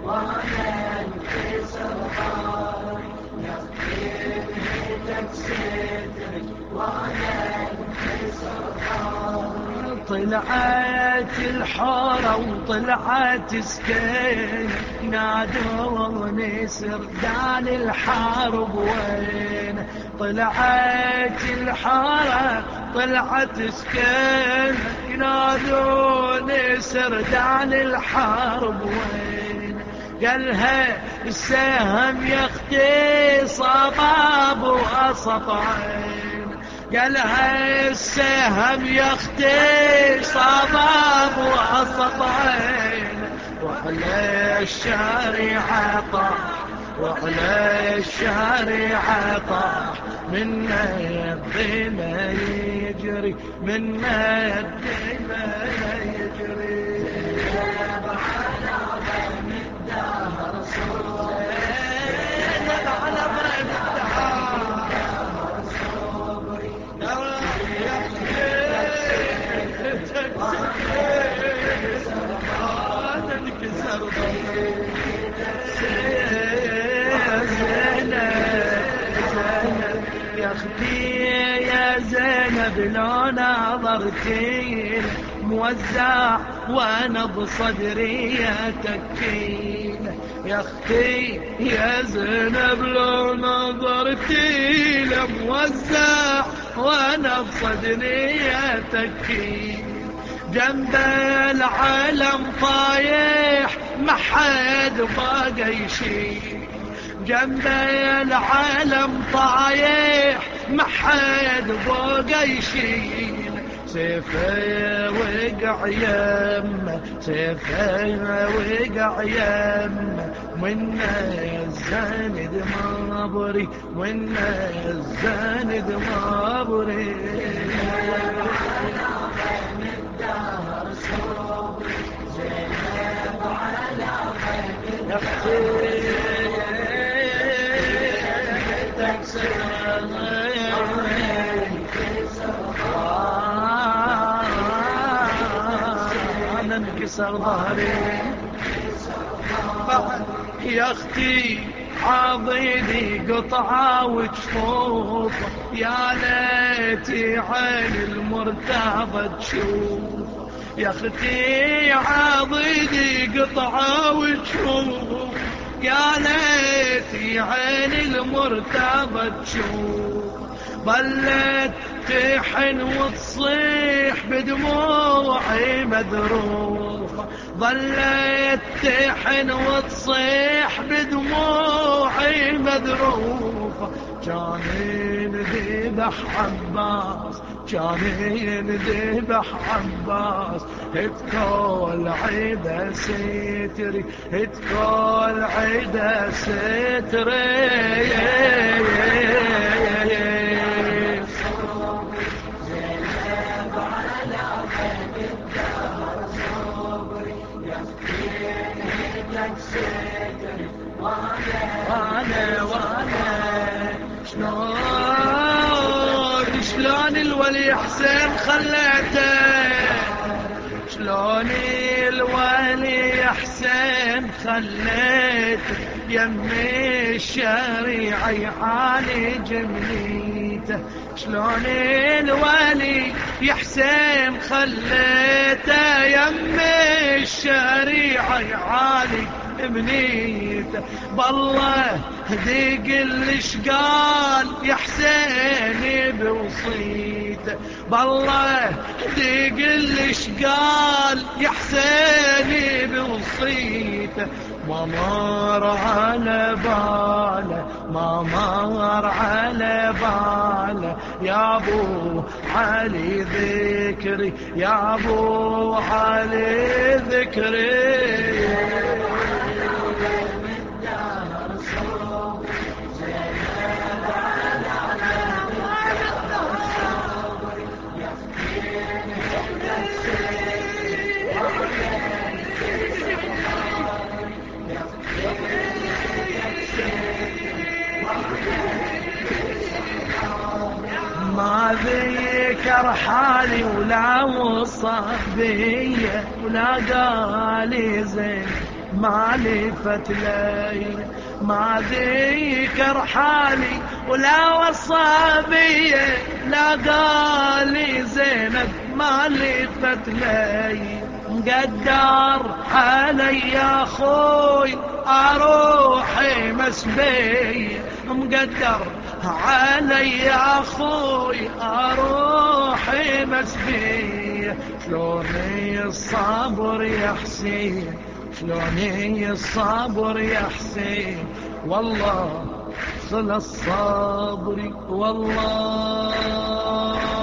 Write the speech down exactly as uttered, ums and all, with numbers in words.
وانا انكسر ظهري يغفر بهتك ستري وانا انكسر ظهري. طلعت الحارة وطلعت سكين نادوني سردان الحرب وين. طلعت الحارة طلعت سكين ينادوني سردان الحرب وين. قالها السهم يختي صباب واسطعين. قالها السهم يختي صباب واسطعين. وعلى الشارع طاح وعلى الشارع طاح منا الدمى يجري منا الدمى يجري. على ضيم الدهر صبري على ضيم الدهر صبري انكسر ضهري. يا اختي يا زينب لو نظرتي موزع وانا بصدري تكين. يا اختي يا زينب لو نظرتي موزع وانا بصدري تكين. جنب العالم طايح ما حد باقي يشيل. جنب العالم طايح ما حد باقي يشيل. سيفي وقع يمه سيفي وقع يمه منا الزند مابري منا الزند مابري. الدهر صبري زينب على ضيم الدهر انا انكسر ظهري. يا اختي عضيدي قطعة وجفوف يا ليتي عين المرتضى تشوف. يا اختي عضيدي قطعة وجفوف يا ليتي عين المرتضى تشوف. ظلت تحن وتصيح بدموعي مذروفة. ظلت تحن وتصيح بدموعي مذروفة. كان ينذبح عباس كان ينذبح عباس. اتكل عيدا ستري اتكل عيدا ستري. وانا وانا شلون شلون الولي حسين خليته. شلون الولي حسين خليته يمي الشريعة يعالج منيته. شلون الولي يا حسين خليته يمي الشريعة يعالج منيته. بالله ذيق الليش قال يا حسين بوصيته. بالله ذيق الليش قال يا حسين بوصيته. ما مر على باله ما مر على باله يا ابو علي ذكري يا ابو علي ذكري. ما ذكر حالي ولا وصى بي ولا قالي زين ما لفت لي ما ذكر حالي ولا وصابية لا قالي زينب ما لفت لي مقدر علي يا اخوي اروحي مسبي مقدر علي يا اخوي اروحي مسبي شلوني الصبر يا حسين شلوني الصبر يا حسين والله خلص صبري والله